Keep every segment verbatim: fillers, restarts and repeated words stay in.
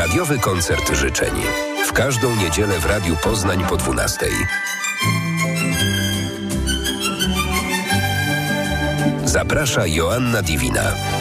Radiowy koncert życzeń. W każdą niedzielę w Radiu Poznań po dwunastej. Zaprasza Joanna Diwina.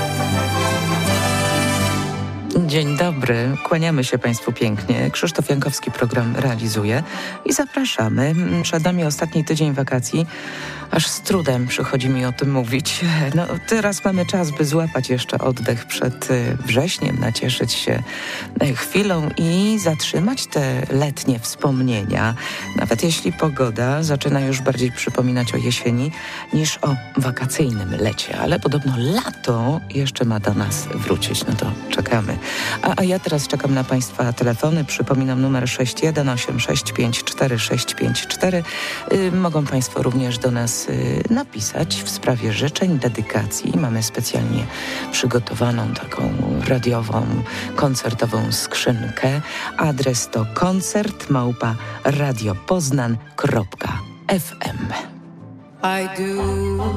Dzień dobry, kłaniamy się Państwu pięknie. Krzysztof Jankowski program realizuje i zapraszamy. Przed nami ostatni tydzień wakacji. Aż z trudem przychodzi mi o tym mówić. No, teraz mamy czas, by złapać jeszcze oddech przed wrześniem, nacieszyć się chwilą i zatrzymać te letnie wspomnienia. Nawet jeśli pogoda zaczyna już bardziej przypominać o jesieni niż o wakacyjnym lecie. Ale podobno lato jeszcze ma do nas wrócić. No to czekamy. A, a ja teraz czekam na Państwa telefony. Przypominam numer sześć jeden osiem sześć pięć cztery sześć pięć cztery. Yy, mogą Państwo również do nas napisać w sprawie życzeń, dedykacji. Mamy specjalnie przygotowaną taką radiową, koncertową skrzynkę. Adres to koncert małpa radiopoznan kropka f m. I do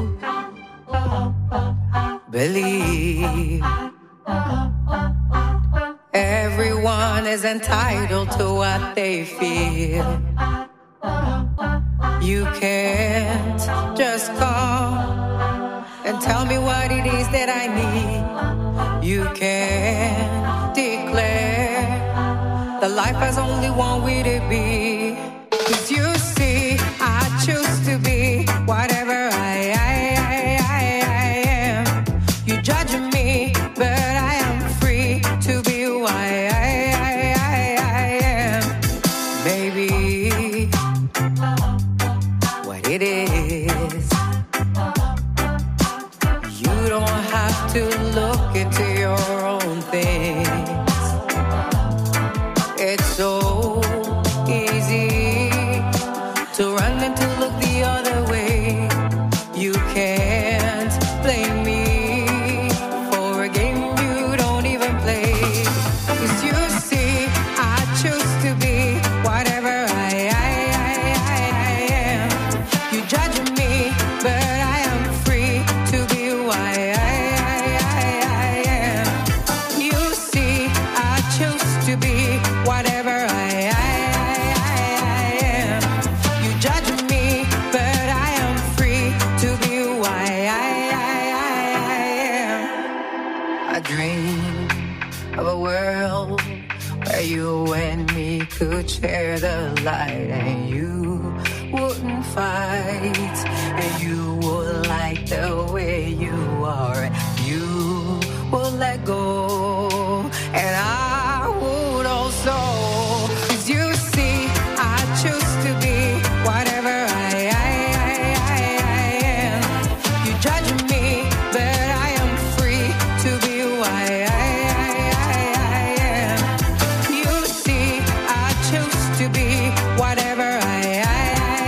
believe everyone is entitled to what they feel. You can't just call and tell me what it is that I need. You can't declare that life has only one way to be. 'Cause you see, I choose to be whatever I, I, I, I, I am. You judge me, but I am free to be who I, I, I, I, I am. Baby, it is. You don't have to look into your own things. It's so easy to run and to look the other way. You can't blame me for a game you don't even play. 'Cause you see, I choose to be whatever I, I, I, I, I am. You judge me, but I am free to be who I, I, I, I, I am. You see, I choose to be whatever I, I, I, I am. You judge me, but I am free to be who I, I, I, I am. I dream of a world where you and me could share the light, and you wouldn't fight, and you would like the way you are, you would let go, and I would also. 'Cause you see, I choose to be whatever I, I, I, I, I am. You judge me, but I am free to be who I, I, I, I, I am. You see, I choose to be whatever I, I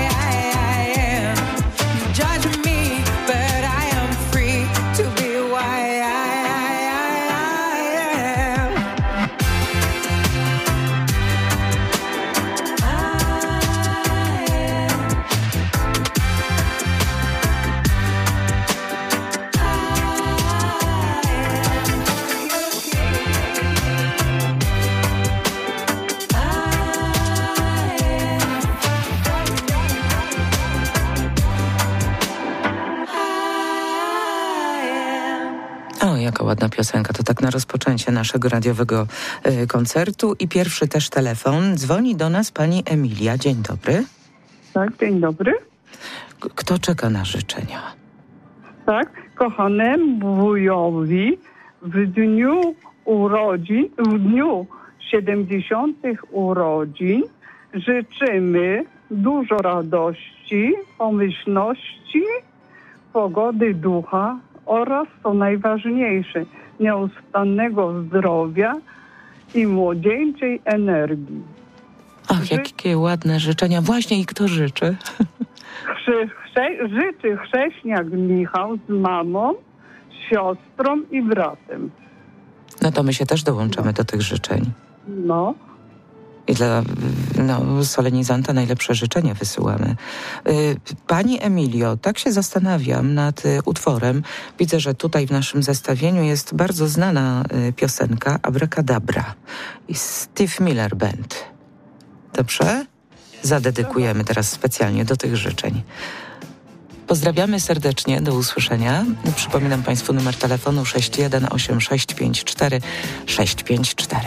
Jaka ładna piosenka, to tak na rozpoczęcie naszego radiowego y, koncertu. I pierwszy też telefon. Dzwoni do nas pani Emilia. Dzień dobry. Tak, dzień dobry. K- kto czeka na życzenia? Tak, kochanemu wujowi w dniu urodzin, w dniu siedemdziesiątych urodzin życzymy dużo radości, pomyślności, pogody ducha oraz, co najważniejsze, nieustannego zdrowia i młodzieńczej energii. Ach, Ży- jakie ładne życzenia. Właśnie i kto życzy? Chrze- chrze- życzy chrześniak Michał z mamą, siostrą i bratem. No to my się też dołączamy do tych życzeń. No. I dla no, solenizanta najlepsze życzenia wysyłamy. Pani Emilio, tak się zastanawiam nad utworem. Widzę, że tutaj w naszym zestawieniu jest bardzo znana piosenka Abracadabra i Steve Miller Band. Dobrze? Zadedykujemy teraz specjalnie do tych życzeń. Pozdrawiamy serdecznie, do usłyszenia. Przypominam Państwu numer telefonu sześć jeden osiem sześć pięć cztery sześć pięć cztery.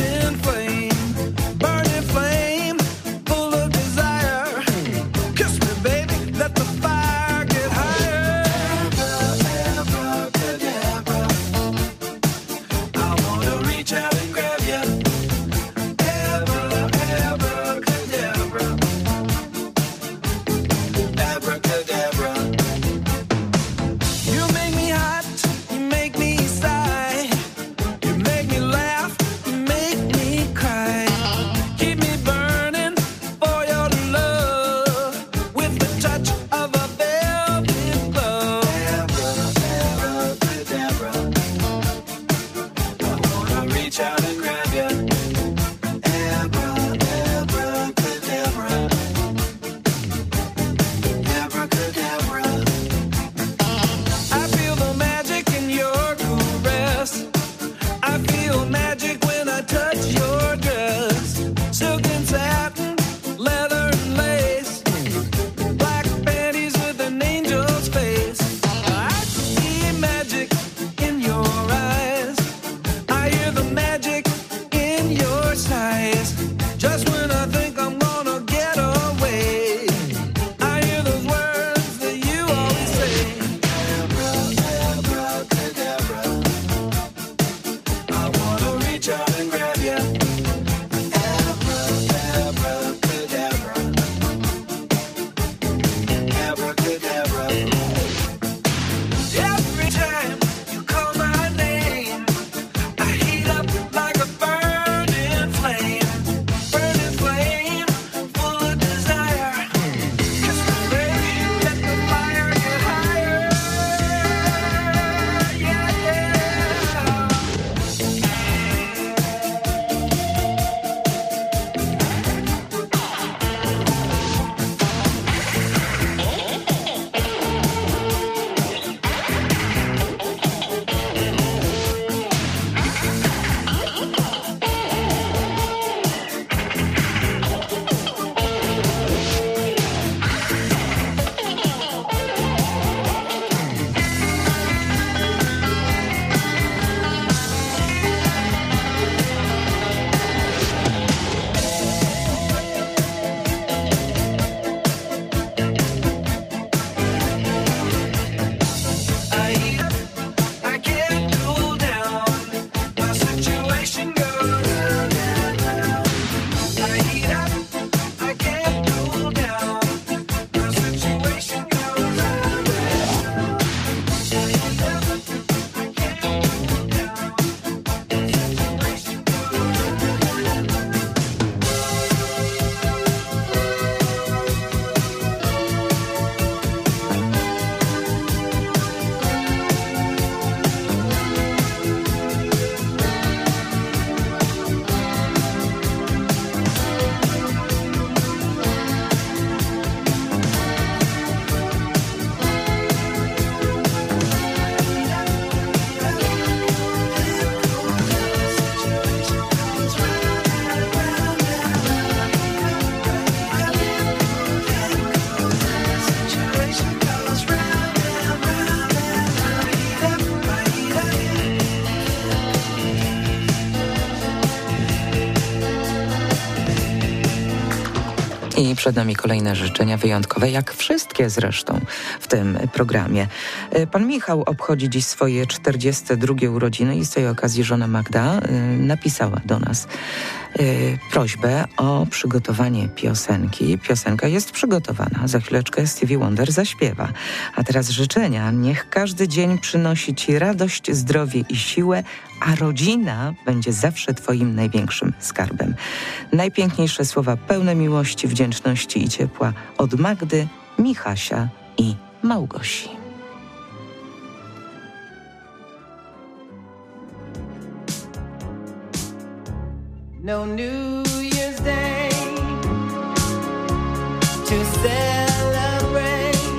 Kiss me Przed nami kolejne życzenia wyjątkowe, jak wszystkie zresztą w tym programie. Pan Michał obchodzi dziś swoje czterdzieste drugie urodziny i z tej okazji żona Magda napisała do nas prośbę o przygotowanie piosenki. Piosenka jest przygotowana. Za chwileczkę Stevie Wonder zaśpiewa. A teraz życzenia. Niech każdy dzień przynosi Ci radość, zdrowie i siłę, a rodzina będzie zawsze Twoim największym skarbem. Najpiękniejsze słowa pełne miłości, wdzięczności i ciepła od Magdy, Michasia i Małgosi. No New Year's Day to celebrate.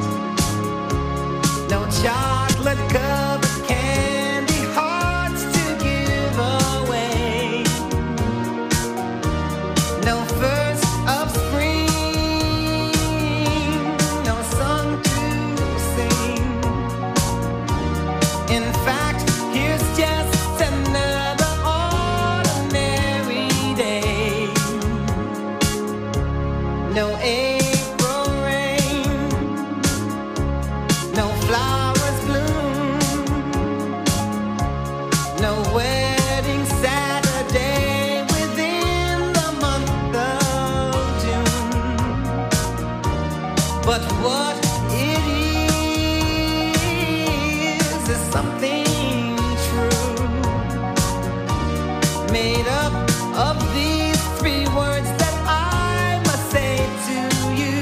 No chocolate covered candy hearts to give away. No first of spring, no song to sing. In fact, here's just another no April rain, no flowers bloom, no wedding Saturday within the month of June. But what it is is something true, made up of these three words that I must say to you.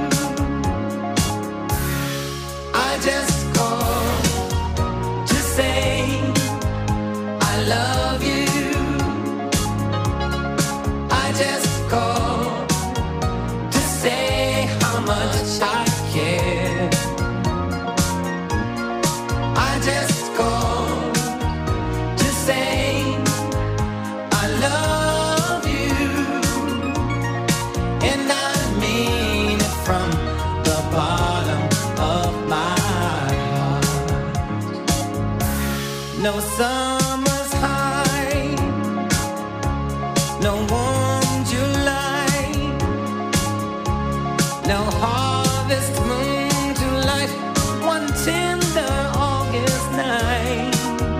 I just called to say I love you. I just called to say how much I care. I just called to say I love you. And I mean it from the bottom of my heart. No summer's high, no warm July, no harvest moon to light one tender August night,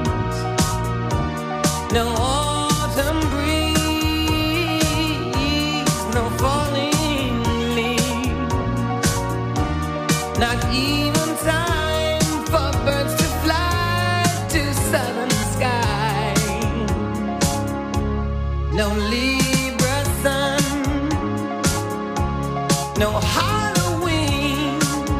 no autumn breeze, no falling leaves, not even time for birds to fly to southern skies, no Libra sun, no Halloween,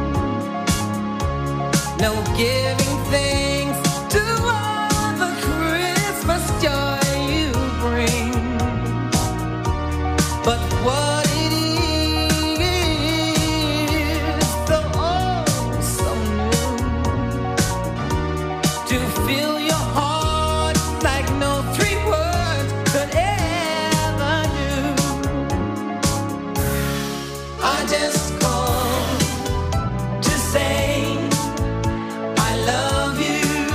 no giving thanks to all the Christmas joy you bring. But what it is, so oh, so new, to fill your heart like no three words could ever do. I just called to say I love you.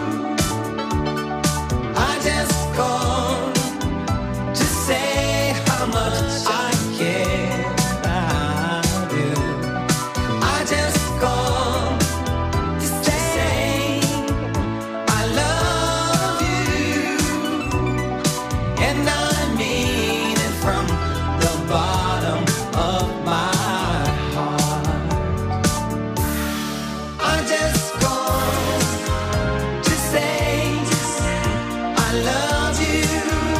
I just called to say how much I care. I do. I just called to say I love you, and I mean it from the bottom of my heart. I just called to say I love you.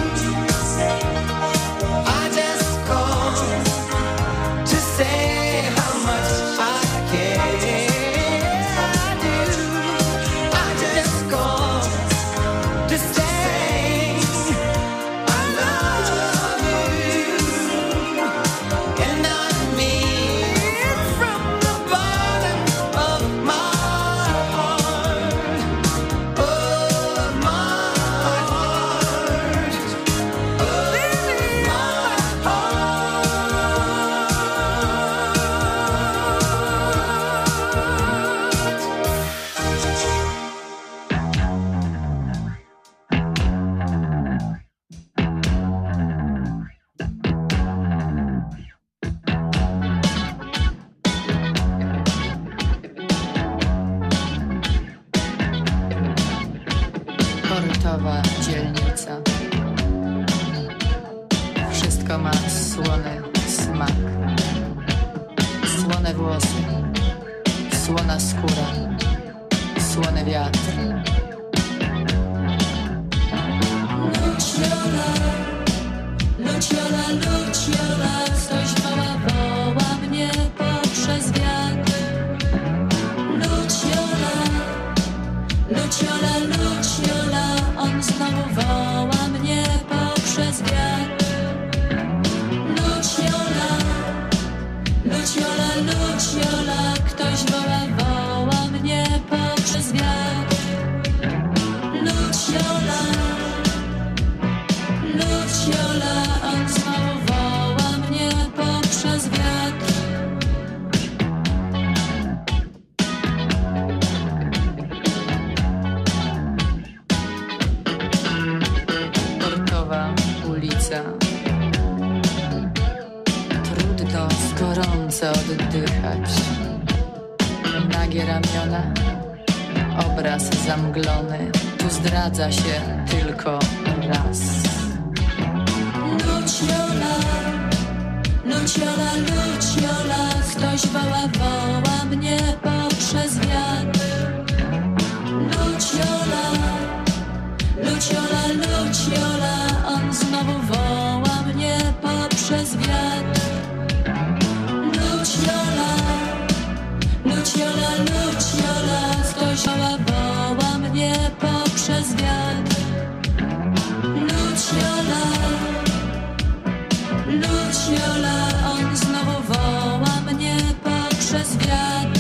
I just called to say how much I care. I do. I just called to say I love you, and I mean Portowa dzielnica. Wszystko ma słony smak. Słone włosy, słona skóra, słony wiatr. Luciola, Luciola, Luciola, ktoś woła, woła mnie poprzez wiatr. Luciola, Luciola, Luciola, on znowu woła mnie poprzez wiatr. Luciola, Luciola, Luciola, ktoś woła, woła mnie poprzez wiatr. Luciola, Luciola, on znowu woła mnie poprzez wiatr. Portowa ulica. Trudno gorąco oddychać. Nagie ramiona, obraz zamglony. Tu zdradza się tylko raz. Luciola, Luciola, Luciola, ktoś woła, woła mnie poprzez wiatr. Luciola, Luciola, Luciola, on znowu woła mnie poprzez wiatr. Luciola, Luciola, Luciola, ktoś woła, woła mnie poprzez wiatr. Luciola, Luciola, on znowu woła mnie poprzez wiatr.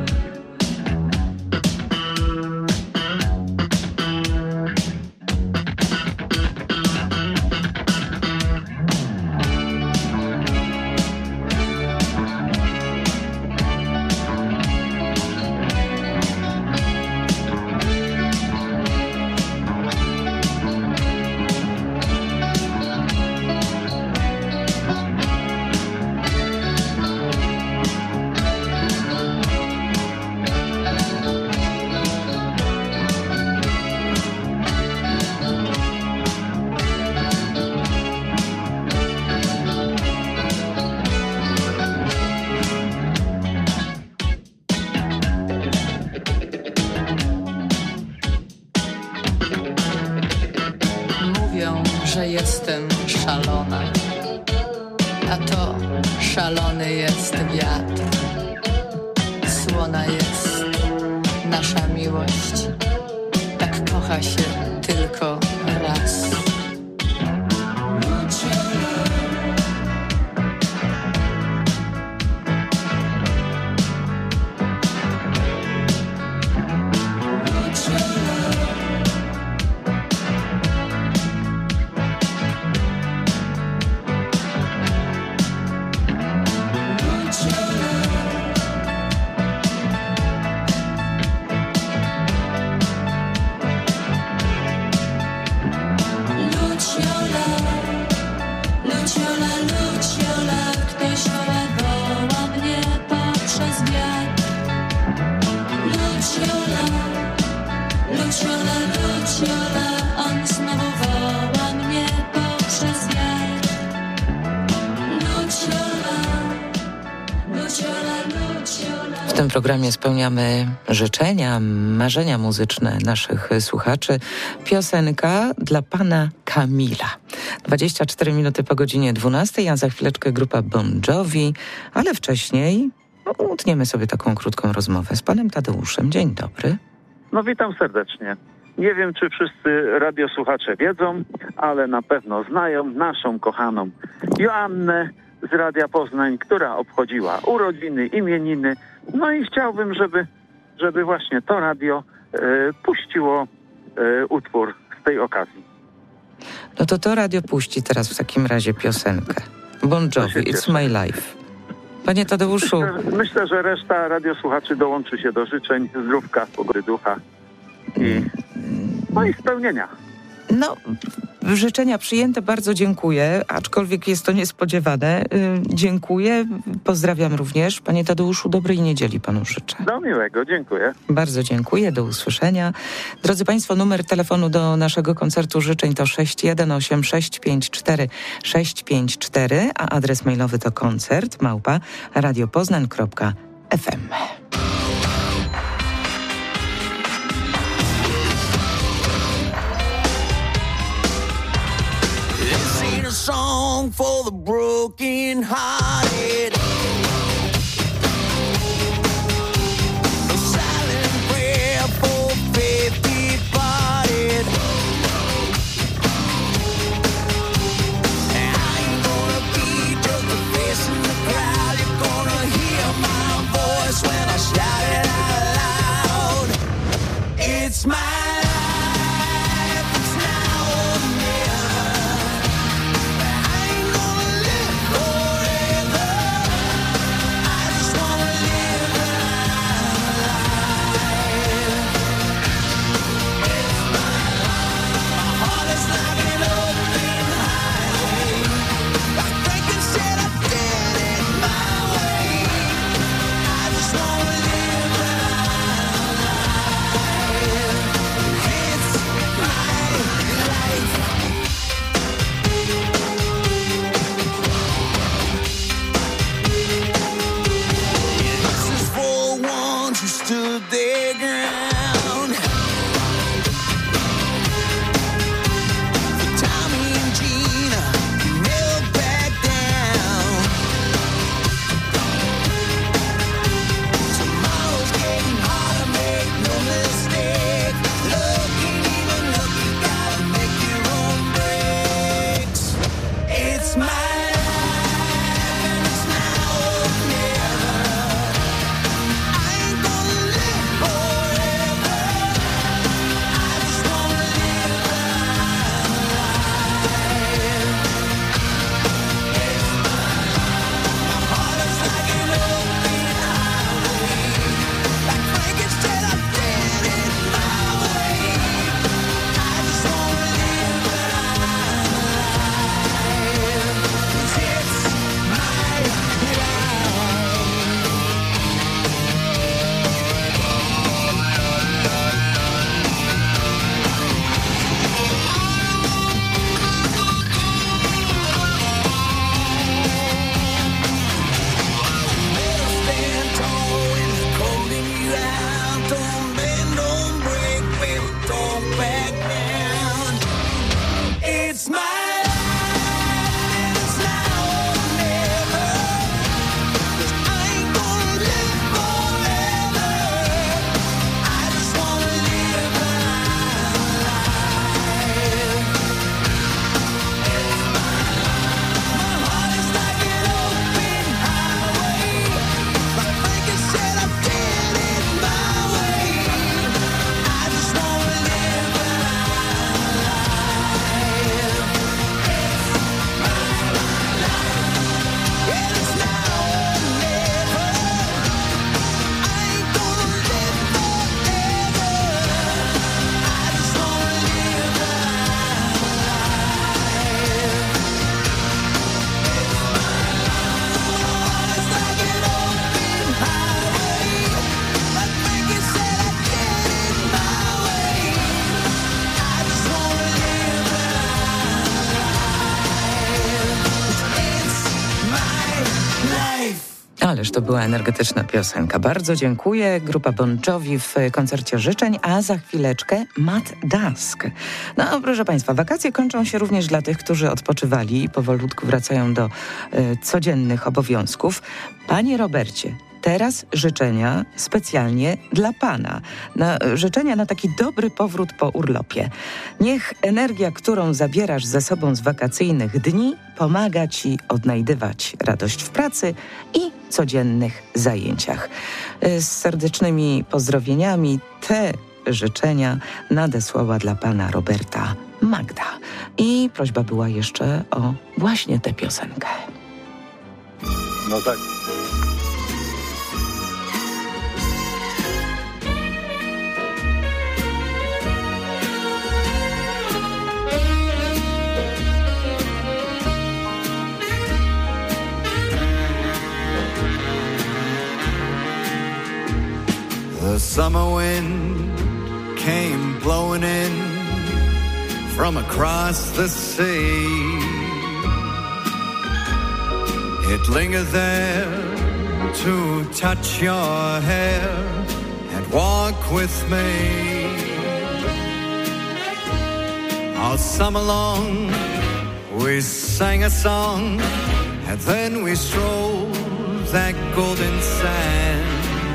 Że jestem szalona, a to szalony jest wiatr. Słona jest nasza miłość, tak kocha się tylko raz. W tym programie spełniamy życzenia, marzenia muzyczne naszych słuchaczy. Piosenka dla pana Kamila. dwadzieścia cztery minuty po godzinie dwunastej, a za chwileczkę grupa Bon Jovi, ale wcześniej no, utniemy sobie taką krótką rozmowę z panem Tadeuszem. Dzień dobry. No witam serdecznie. Nie wiem, czy wszyscy radiosłuchacze wiedzą, ale na pewno znają naszą kochaną Joannę z Radia Poznań, która obchodziła urodziny, imieniny. No i chciałbym, żeby, żeby właśnie to radio e, puściło e, utwór z tej okazji. No to to radio puści teraz w takim razie piosenkę. Bon Jovi, It's My Life. Panie Tadeuszu. Myślę, myślę, że reszta radiosłuchaczy dołączy się do życzeń zdrówka, pogody ducha i, no i spełnienia. No, życzenia przyjęte, bardzo dziękuję, aczkolwiek jest to niespodziewane. Dziękuję, pozdrawiam również. Panie Tadeuszu, dobrej niedzieli panu życzę. Do miłego, dziękuję. Bardzo dziękuję, do usłyszenia. Drodzy Państwo, numer telefonu do naszego koncertu życzeń to sześć jeden osiem sześć pięć cztery sześć pięć cztery, a adres mailowy to koncert małpa radiopoznań kropka f m. Song for the broken hearted, a silent prayer for faith departed. And I ain't gonna be just a face in the crowd. You're gonna hear my voice when I shout it out loud. It's my Ależ to była energetyczna piosenka. Bardzo dziękuję. Grupa Bon Jovi w koncercie życzeń, a za chwileczkę Matt Dusk. No proszę Państwa, wakacje kończą się również dla tych, którzy odpoczywali i powolutku wracają do y, codziennych obowiązków. Panie Robercie, teraz życzenia specjalnie dla Pana. Na, życzenia na taki dobry powrót po urlopie. Niech energia, którą zabierasz ze sobą z wakacyjnych dni, pomaga Ci odnajdywać radość w pracy i codziennych zajęciach. Z serdecznymi pozdrowieniami te życzenia nadesłała dla Pana Roberta Magda. I prośba była jeszcze o właśnie tę piosenkę. No tak. The summer wind came blowing in from across the sea. It lingered there to touch your hair and walk with me. All summer long we sang a song, and then we strolled that golden sand.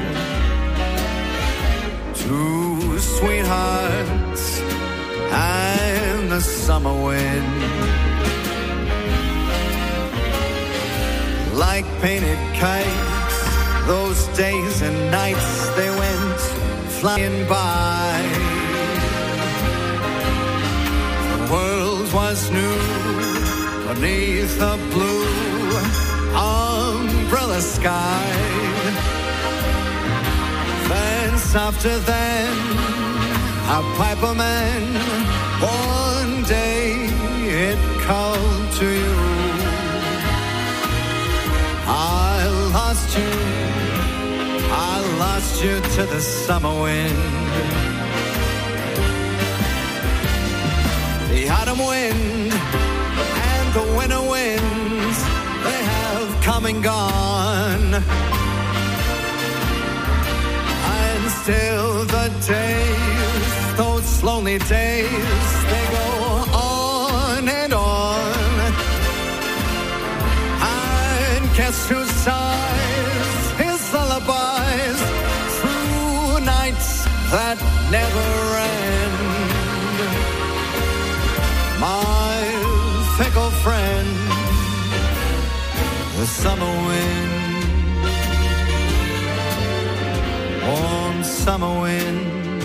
Two sweethearts and the summer wind, like painted kites, those days and nights they went flying by. The world was new beneath a blue umbrella sky. Then softer than a piper man, one day it called to you. I lost you, I lost you to the summer wind. The autumn wind and the winter winds, they have come and gone. And still the days, those lonely days, they go on and on. And guess who sighs his lullabies through nights that never end? My fickle friend, the summer wind. Warm summer wind,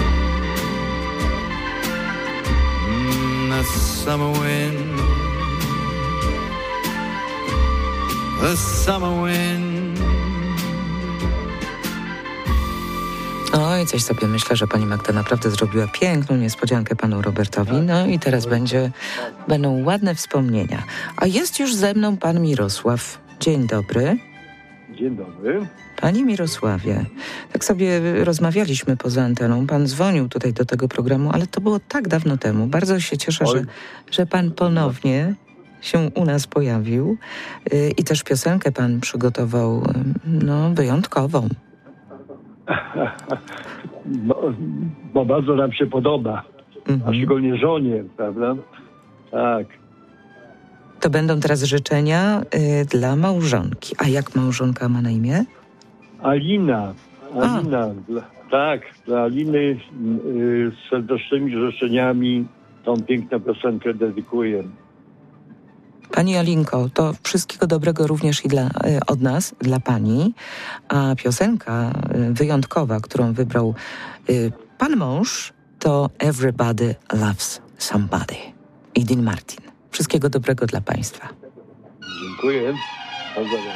mm, the summer wind, the summer wind. Oj, coś sobie myślę, że pani Magda naprawdę zrobiła piękną niespodziankę panu Robertowi. No i teraz będzie, będą ładne wspomnienia. A jest już ze mną pan Mirosław. Dzień dobry. Dzień dobry. Panie Mirosławie, tak sobie rozmawialiśmy poza anteną. Pan dzwonił tutaj do tego programu, ale to było tak dawno temu. Bardzo się cieszę, że, że pan ponownie się u nas pojawił. Yy, I też piosenkę pan przygotował, no, wyjątkową. Bo, bo bardzo nam się podoba. Mhm. A szczególnie żonie, prawda? Tak. To będą teraz życzenia y, dla małżonki. A jak małżonka ma na imię? Alina. Alina. Dla, tak, dla Aliny y, z serdecznymi życzeniami tą piękną piosenkę dedykuję. Pani Alinko, to wszystkiego dobrego również i dla, y, od nas, dla pani. A piosenka y, wyjątkowa, którą wybrał y, pan mąż, to Everybody Loves Somebody. i Dean Martin. Wszystkiego dobrego dla państwa. Dziękuję. Pozdrawiam.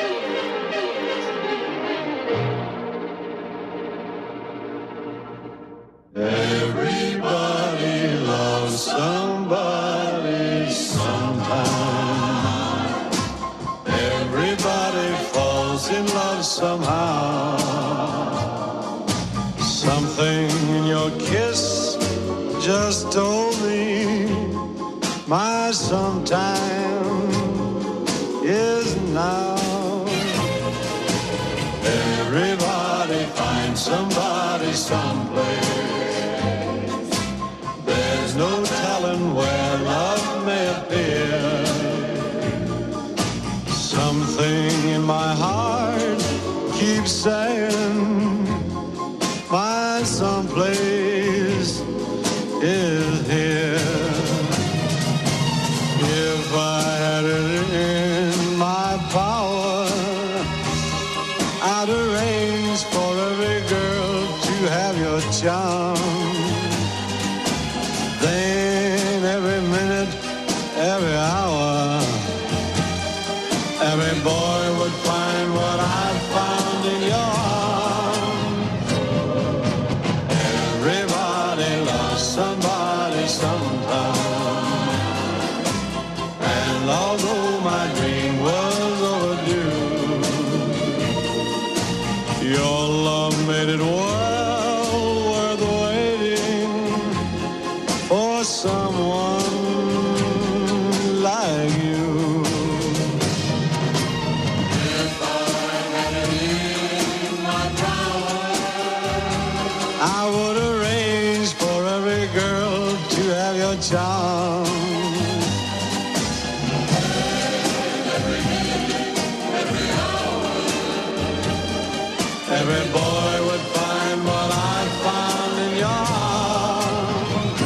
Everybody loves somebody sometime. Everybody falls in love somehow. Something in your kiss just told me my sometime is now. Everybody finds somebody someplace. There's no telling where love may appear. Something in my heart keeps saying my someplace is here. If I had it in my power, I'd arrange for every girl to have your charm. Then every minute, every hour, every boy would find what I found in your arms. Everybody loves somebody sometime. And although my dream was overdue, your love made it worth I would arrange for every girl to have your charm. Every boy would find what I found in your arms.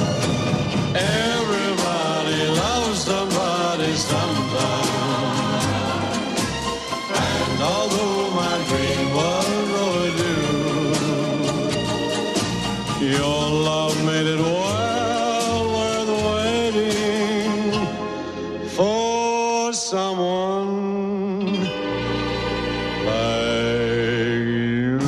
Everybody loves somebody sometime. And although my dream was overdue, your love made it well worth waiting for someone like you.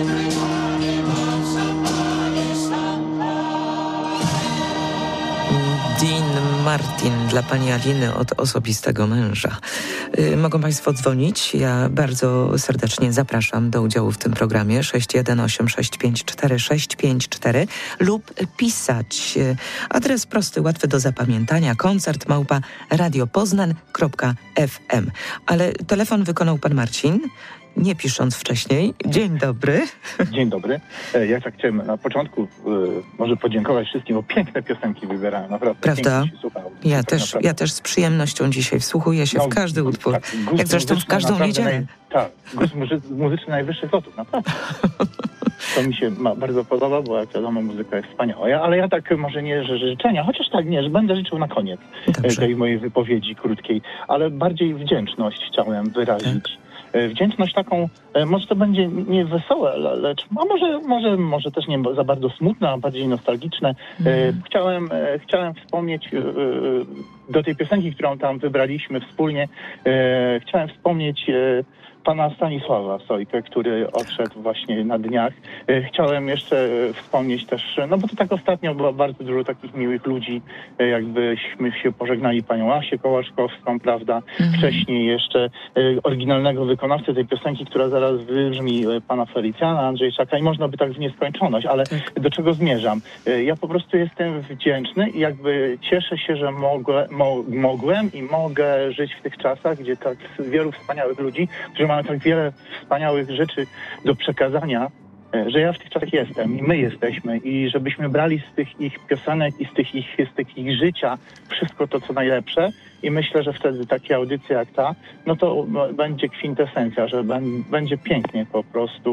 Dean Martin dla pani Aliny od osobistego męża. Y, mogą państwo dzwonić. Ja bardzo serdecznie zapraszam do udziału w tym programie sześć jeden osiem sześć pięć cztery sześć pięć cztery lub pisać. Y, adres prosty, łatwy do zapamiętania. Koncert małpa radiopoznań kropka f m. Ale telefon wykonał pan Marcin, nie pisząc wcześniej. Dzień dobry. Dzień dobry. Ja tak chciałem na początku y, może podziękować wszystkim, bo piękne piosenki wybierałem, naprawdę. Prawda? Pięknie się słuchało. Ja Tak też, naprawdę. ja też z przyjemnością dzisiaj wsłuchuję się No, w każdy utwór. Tak, gust jak zresztą w muzyczny każdą naprawdę niedzielę. Naj, tak, gust muzy muzyczny najwyższych lotów, naprawdę. To mi się ma, bardzo podoba, bo jak wiadomo, muzyka jest wspaniała. Ja, ale ja tak może nie że życzenia, chociaż tak nie, że będę życzył na koniec Dobrze. tej mojej wypowiedzi krótkiej, ale bardziej wdzięczność chciałem wyrazić. Tak. Wdzięczność taką, może to będzie nie wesołe, lecz a może, może, może też nie za bardzo smutne, a bardziej nostalgiczne. Mm. Chciałem, chciałem wspomnieć do tej piosenki, którą tam wybraliśmy wspólnie, chciałem wspomnieć pana Stanisława Sojkę, który odszedł właśnie na dniach. Chciałem jeszcze wspomnieć też, no bo to tak ostatnio było bardzo dużo takich miłych ludzi, jakbyśmy się pożegnali panią Asię Kołaszkowską, prawda? Mhm. Wcześniej jeszcze oryginalnego wykonawcę tej piosenki, która zaraz wybrzmi, pana Felicjana Andrzejczaka i można by tak w nieskończoność, ale tak. Do czego zmierzam? Ja po prostu jestem wdzięczny i jakby cieszę się, że mogę, mo mogłem i mogę żyć w tych czasach, gdzie tak wielu wspaniałych ludzi, którzy mamy tak wiele wspaniałych rzeczy do przekazania, że ja w tych czasach jestem i my jesteśmy i żebyśmy brali z tych ich piosenek i z tych ich, z tych ich życia wszystko to, co najlepsze i myślę, że wtedy takie audycje jak ta, no to będzie kwintesencja, że będzie pięknie po prostu.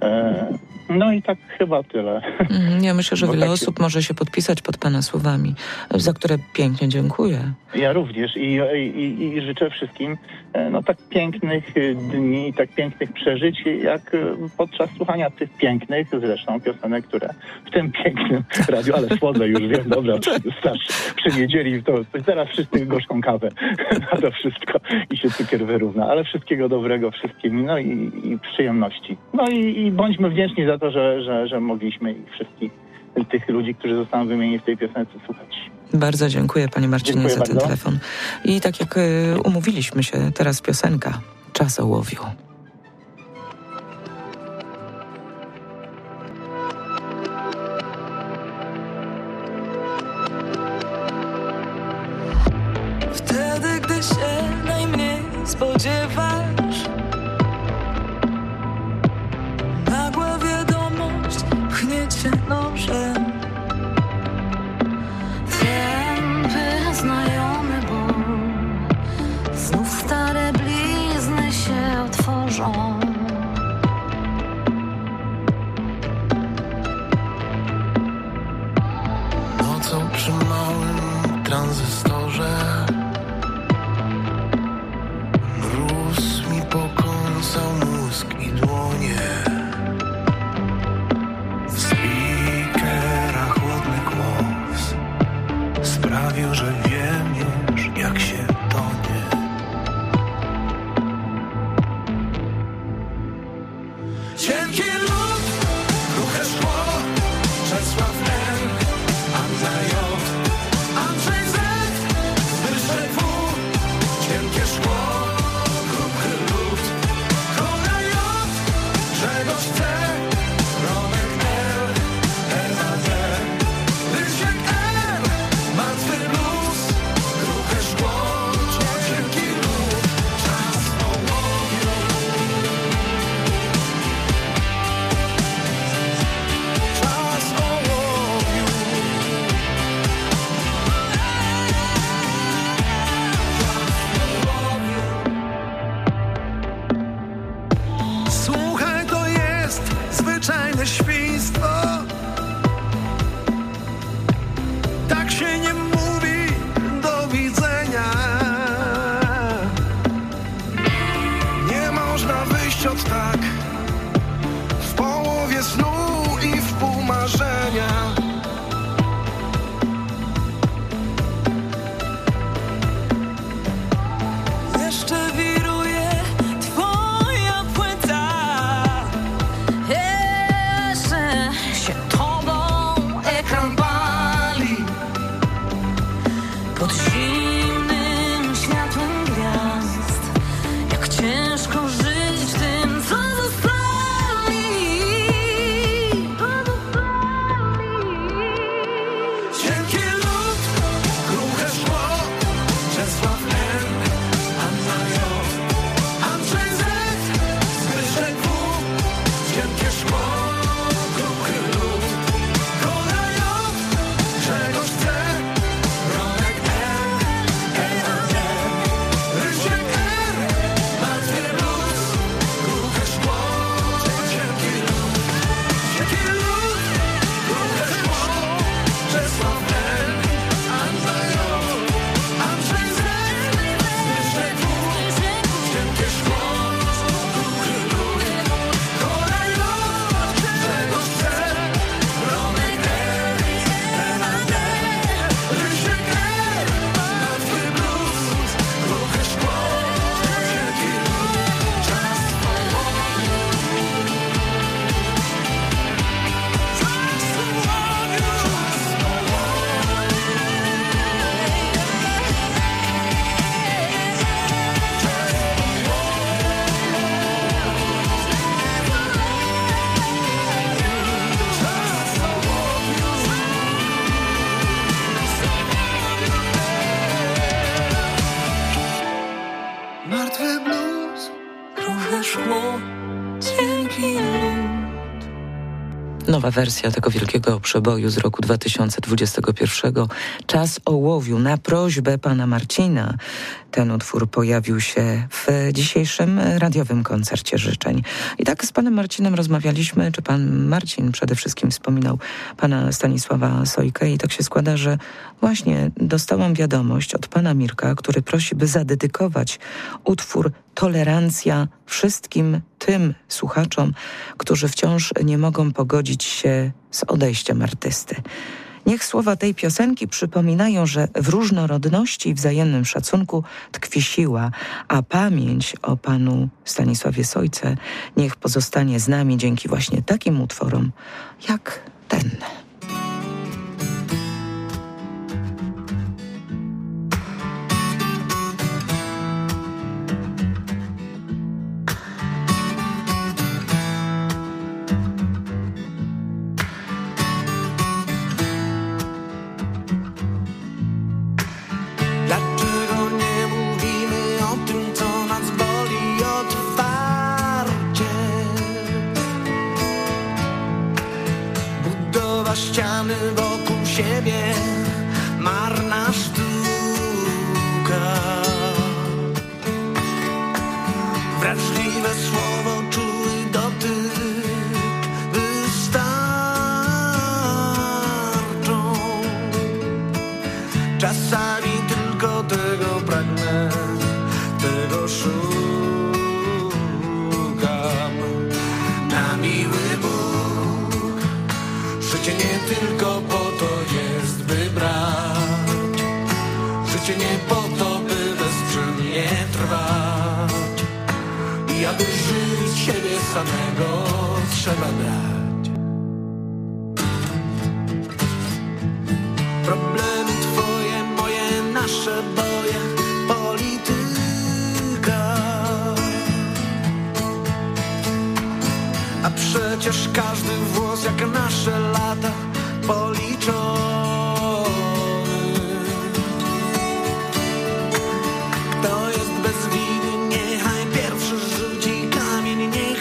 No i tak chyba tyle. Ja myślę, że Bo wiele tak osób się... może się podpisać pod pana słowami, za które pięknie dziękuję. Ja również i, i, i życzę wszystkim no tak pięknych dni, tak pięknych przeżyć, jak podczas słuchania tych pięknych zresztą piosenek, które w tym pięknym radiu, ale słodzę już wiem, dobra, starszy, przy niedzieli to, to teraz wszyscy gorzką kawę na to wszystko i się cukier wyrówna, ale wszystkiego dobrego wszystkim, no i, i przyjemności. No i, i bądźmy wdzięczni za to, że, że, że mogliśmy ich wszystkich tych ludzi, którzy zostaną wymienieni w tej piosence, słuchać. Bardzo dziękuję panie Marcinie dziękuję za bardzo. ten telefon. I tak jak y, umówiliśmy się, teraz piosenka Czas ołowiu. Wtedy, gdy się najmniej spodziewasz, nagła wiadomość pchnie cię nożem. Tępy, znajomy ból, znów stare blizny się otworzą. Nocą przy małym tranzystorze mróz mi pokąsał mózg i dłonie. W speakerach chłodny głos sprawił, że wiem już, jak się tonie. Cienki lód, kruche szkło, Czesław M, Anna J, Andrzej Z, Zbyszek W, cienkie szkło, kruchy lód, Kola J, Grzegorz C, Romek L, Ewa D, Rysiek M, martwy luz, kruche szkło, cienki lód, czas ołowiu. miłość od tak, w połowie snu i w pół marzenia. Jeszcze wiruje twoja płyta, jeszcze się tobą ekran pali pod zimnym światłem gwiazd. Jak ciężko żyć tym, co zostali. Cienki lód, kruche szkło, Czesław N., Anna J., Andrzej Z., Zbyszek W., cienkie szkło, kruchy lód, Kola J., Grzegorz C., Romek N., Ewa D., Rysiek R., Martwy blues, kruche szkło, cienki lód, cienki lód, kruche szkło, Czesław N., Anna J., Andrzej Z., Zbyszek W., cienkie szkło, kruchy lód, Kola J., Grzegorz C., Romek R., Ewa D., Rysiek R., Martwy blues, kruche szkło, cienki lód, czas połowiu. Martwy blues, kruche szkło, cienki lód. Nowa wersja tego wielkiego przeboju z roku dwa tysiące dwudziestego pierwszego. Czas ołowiu. Na prośbę pana Marcina ten utwór pojawił się w dzisiejszym radiowym koncercie życzeń. I tak z panem Marcinem rozmawialiśmy, czy pan Marcin przede wszystkim wspominał pana Stanisława Sojkę i tak się składa, że właśnie dostałam wiadomość od pana Mirka, który prosi, by zadedykować utwór Tolerancja wszystkim tym słuchaczom, którzy wciąż nie mogą pogodzić się z odejściem artysty. Niech słowa tej piosenki przypominają, że w różnorodności i wzajemnym szacunku tkwi siła, a pamięć o panu Stanisławie Sojce niech pozostanie z nami dzięki właśnie takim utworom jak ten. Dlaczego nie mówimy o tym, co nas boli otwarcie? Budowa ściany wokół siebie, marna sztuka. Wrażliwe słowo, czuły dotyk wystarczą. Czasami tylko tego pragnę, tego szukam. Na miły Bóg, życie nie tylko po to jest, by brać. Życie nie po to, by bezczynnie trwać. I aby żyć siebie samego, trzeba dać. Problemy twoje, moje, nasze boje, polityka. A przecież każdy włos jak nasze lata policzony. Kto jest bez winy, niechaj pierwszy rzuci kamień, niech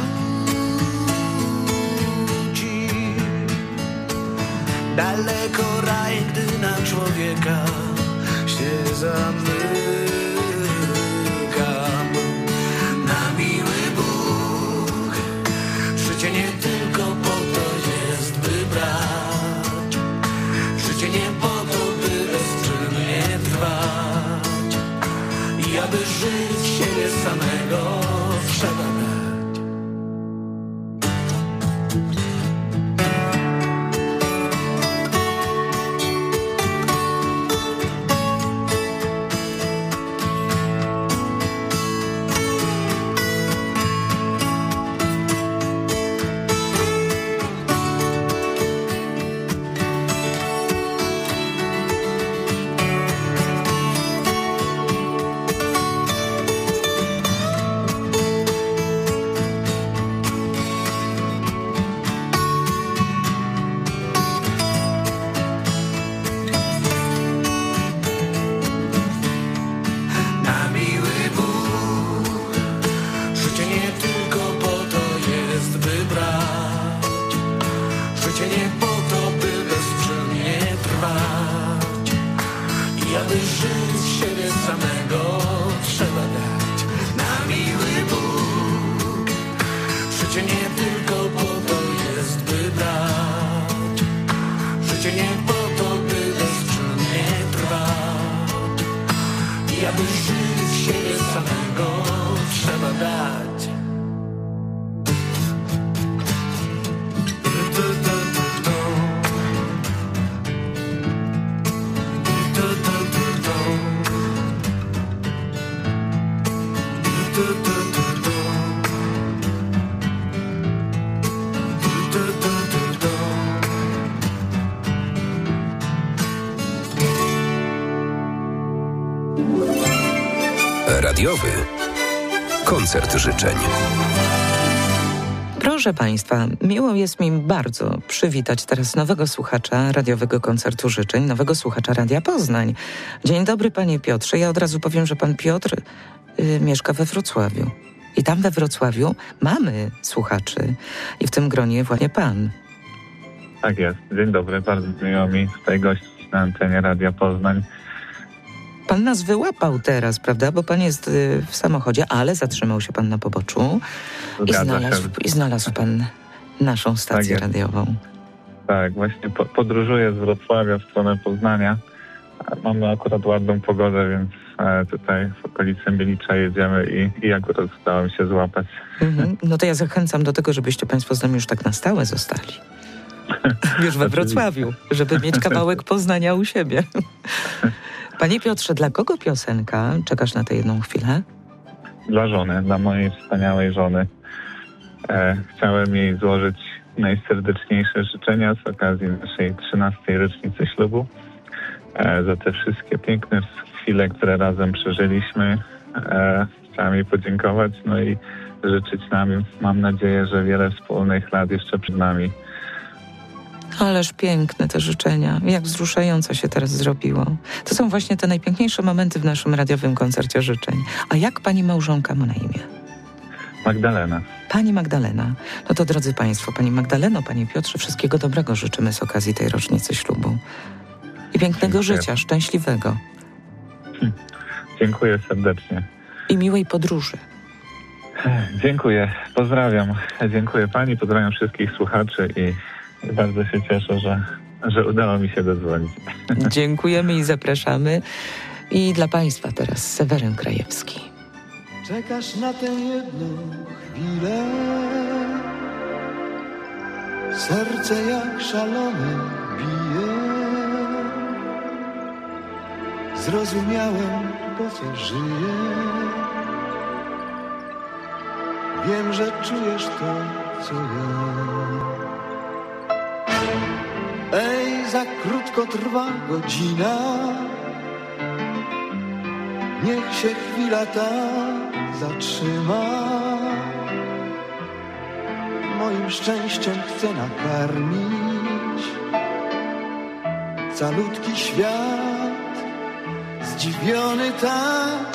rzuci. Daleko raj, gdy na człowieka się zamykam. Na miły Bóg, życie nie tylko po to jest, by brać. Życie nie po to, by bezczynnie trwać. I aby żyć siebie samego, trzeba dać. Życie nie tylko po to jest, by brać. Życie nie po to, by bezczynnie trwać. I aby żyć z siebie samego trzeba dać. Radiowy koncert życzeń. Proszę Państwa, miło jest mi bardzo przywitać teraz nowego słuchacza radiowego koncertu życzeń, nowego słuchacza Radia Poznań. Dzień dobry, panie Piotrze. Ja od razu powiem, że pan Piotr y, mieszka we Wrocławiu. I tam we Wrocławiu mamy słuchaczy. I w tym gronie właśnie pan. Tak jest. Dzień dobry. Bardzo miło mi tutaj gościć na antenie Radia Poznań. Pan nas wyłapał teraz, prawda? Bo pan jest y, w samochodzie, ale zatrzymał się pan na poboczu i znalazł, i znalazł pan naszą stację tak radiową. Tak, właśnie po, podróżuję z Wrocławia w stronę Poznania. Mamy akurat ładną pogodę, więc e, tutaj w okolicy Mielicza jedziemy i, i akurat udało mi się złapać. Mhm. No to ja zachęcam do tego, żebyście państwo z nami już tak na stałe zostali. Już we Wrocławiu, żeby mieć kawałek Poznania u siebie. Panie Piotrze, dla kogo piosenka? Czekasz na tę jedną chwilę? Dla żony, dla mojej wspaniałej żony. E, chciałem jej złożyć najserdeczniejsze życzenia z okazji naszej trzynastej rocznicy ślubu. E, za te wszystkie piękne chwile, które razem przeżyliśmy. E, chciałem jej podziękować, no i życzyć nam, mam nadzieję, że wiele wspólnych lat jeszcze przed nami. Ależ piękne te życzenia. Jak wzruszająco się teraz zrobiło. To są właśnie te najpiękniejsze momenty w naszym radiowym koncercie życzeń. A jak pani małżonka ma na imię? Magdalena. Pani Magdalena. No to drodzy państwo, pani Magdaleno, panie Piotrze, wszystkiego dobrego życzymy z okazji tej rocznicy ślubu. I pięknego Dziękuję. życia, szczęśliwego. Hm. Dziękuję serdecznie. I miłej podróży. Dziękuję. Pozdrawiam. Dziękuję pani, pozdrawiam wszystkich słuchaczy i bardzo się cieszę, że, że udało mi się dodzwonić. Dziękujemy i zapraszamy. I dla państwa teraz Seweryn Krajewski. Czekasz na tę jedną chwilę. Serce jak szalone bije. Zrozumiałem, po co żyję. Wiem, że czujesz to, co ja. Ej, za krótko trwa godzina. Niech się chwila ta zatrzyma. Moim szczęściem chcę nakarmić calutki świat, zdziwiony tak.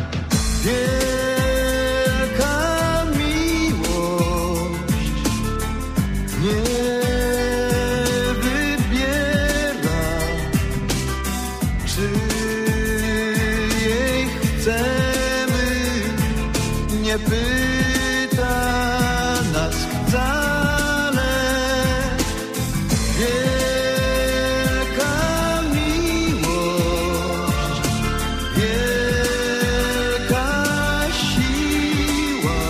Wielka miłość nie nie pyta nas wcale. Wielka miłość, wielka siła.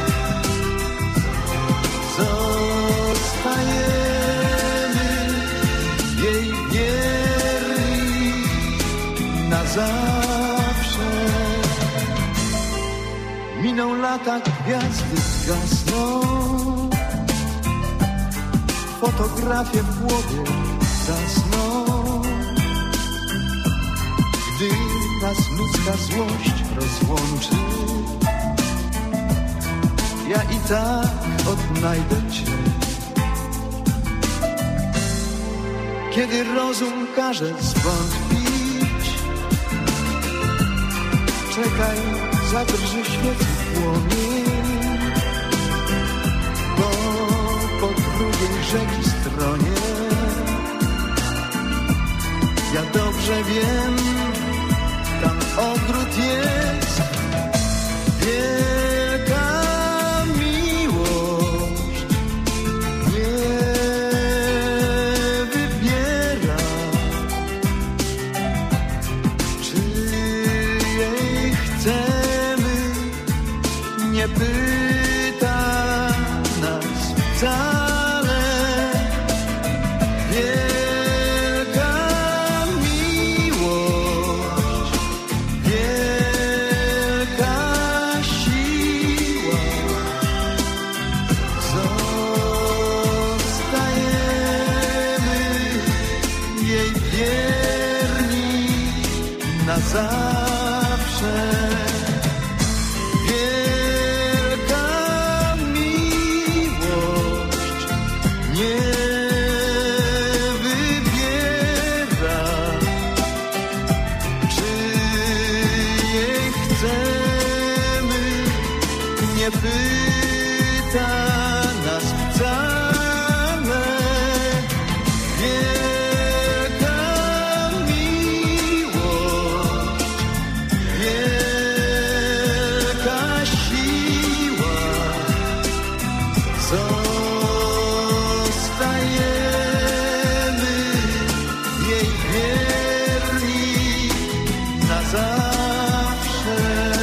Zostajemy jej wierni na zawsze. Miną lata, gwiazdy zgasną, fotografie w głowie zasną. Gdy nas ludzka złość rozłączy, ja i tak odnajdę cię. Kiedy rozum każe zwątpić, czekaj, zadrży świecy płomień, bo po drugiej rzeki stronie ja dobrze wiem, tam ogród jest. Wielka miłość zawsze. Wielka miłość nie wybiera, czy jej chcemy, nie pyta nas wcale. Wielka miłość, wielka siła, zostajemy jej wierni na zawsze.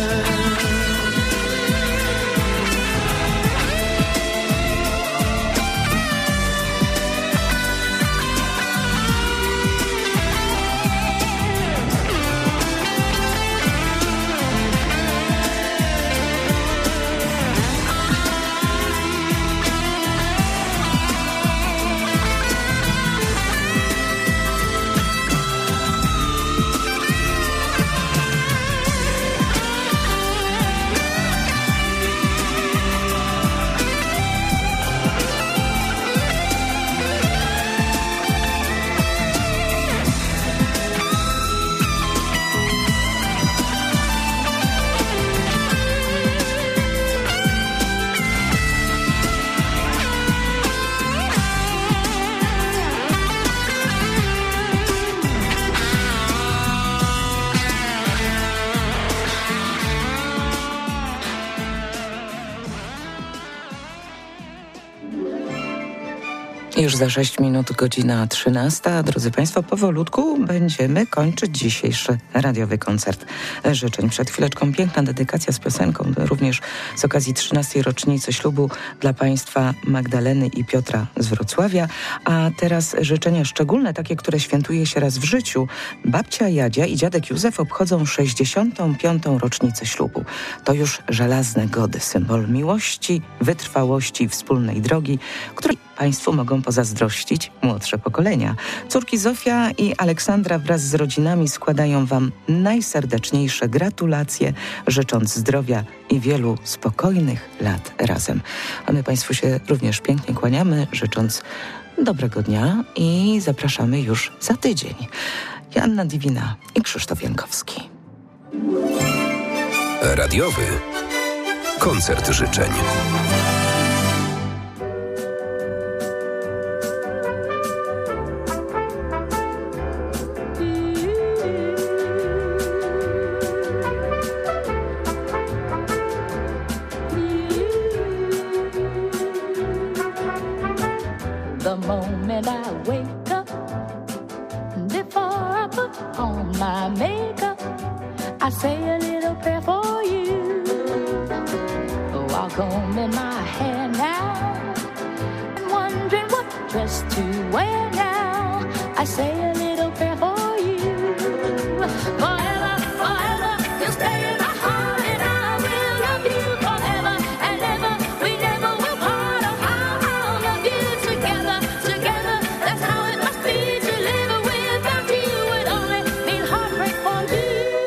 Już za sześć minut godzina trzynasta. Drodzy Państwo, powolutku będziemy kończyć dzisiejszy radiowy koncert życzeń. Przed chwileczką piękna dedykacja z piosenką, również z okazji trzynastej rocznicy ślubu dla Państwa Magdaleny i Piotra z Wrocławia. A teraz życzenia szczególne, takie, które świętuje się raz w życiu. Babcia Jadzia i dziadek Józef obchodzą sześćdziesiątą piątą rocznicę ślubu. To już żelazne gody, symbol miłości, wytrwałości, wspólnej drogi, której Państwu mogą pozazdrościć młodsze pokolenia. Córki Zofia i Aleksandra wraz z rodzinami składają Wam najserdeczniejsze gratulacje, życząc zdrowia i wielu spokojnych lat razem. A my Państwu się również pięknie kłaniamy, życząc dobrego dnia i zapraszamy już za tydzień. Joanna Diwina i Krzysztof Jankowski. Radiowy koncert życzeń. The moment I wake up, before I put on my makeup, I say a little prayer for you. While combing my hair now, and wondering what dress to wear now, I say a little prayer for you. Forever, forever, you'll stay in my heart, and I will love you forever and ever. We never will part. Oh, how I'll love you together, together. That's how it must be to live without you. Would only mean heartbreak for you.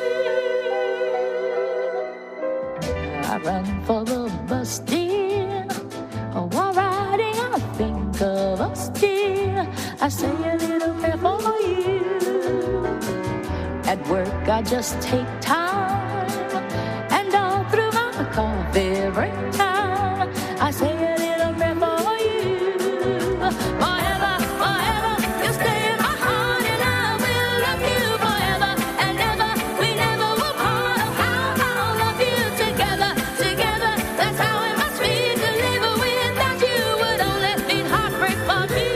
I run for the bus, dear. Oh, while riding, I think of us, dear. I say a little prayer for you. At work, I just take time, and all through my coffee break time, I say a little prayer for you. Forever, forever, you'll stay in my heart, and I will love you forever and ever. We never will part. Oh, how I'll love you together, together. That's how it must be to live without you. Would only mean heartbreak for me.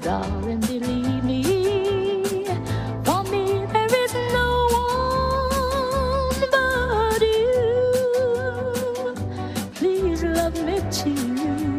darling, believe me. For me, there is no one but you. Please love me too.